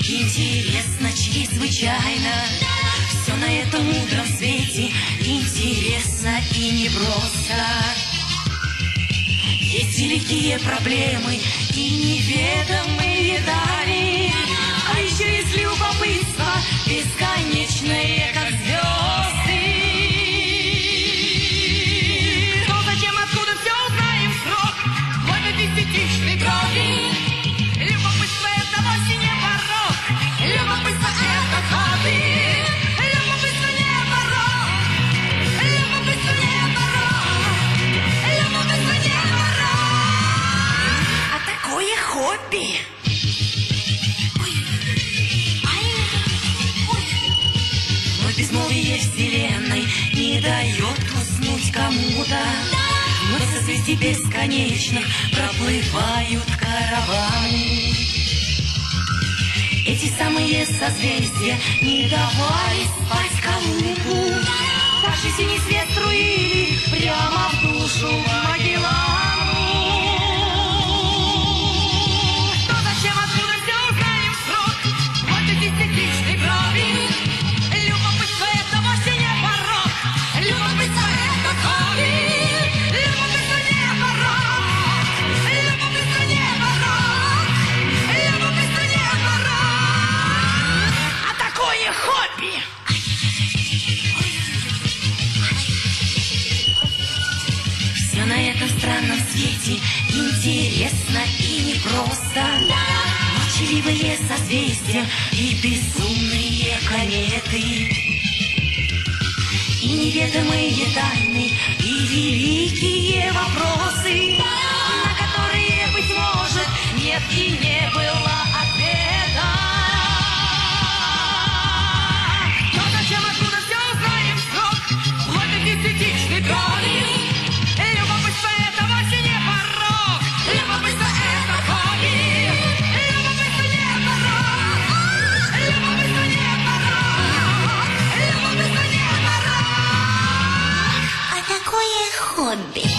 Интересно чрезвычайно, все на этом мудром свете интересно и непросто. Есть великие проблемы и неведомые дали, а еще есть любопытство бесконечное, как звезды. Но зачем, откуда, все узнаем в срок, в этой десятичной крови. Любопытство — это вовсе не порок, любопытство — это хобби. Любопытство не порок, любопытство не порок, любопытство не порок, а такое хобби. Но безмолвие вселенной не дает уснуть кому-то. Но в созвездии бесконечных проплывают караваны. Эти самые созвездия не давали спать Колумбу. Также синий свет струили прямо в душу Магеллану. Но зачем, откуда, все узнаем в срок, в этой десятичной крови. Любопытство — это вовсе не порок, любопытство — это хобби. Любопытство не порок, любопытство не порок, любопытство не порок, а такое хобби. Все на этом странном свете интересно и непросто. Молчаливые созвездия и безумные кометы, и неведомые тайны, и великие вопросы, на которые, быть может, нет и не было ответа. Но зачем, откуда, все узнаем в срок, в этой десятичной крови. Любопытство — это вовсе не порок, любопытство — это хобби. Любопытство не порок, любопытство не порок, любопытство не порок, а такое хобби.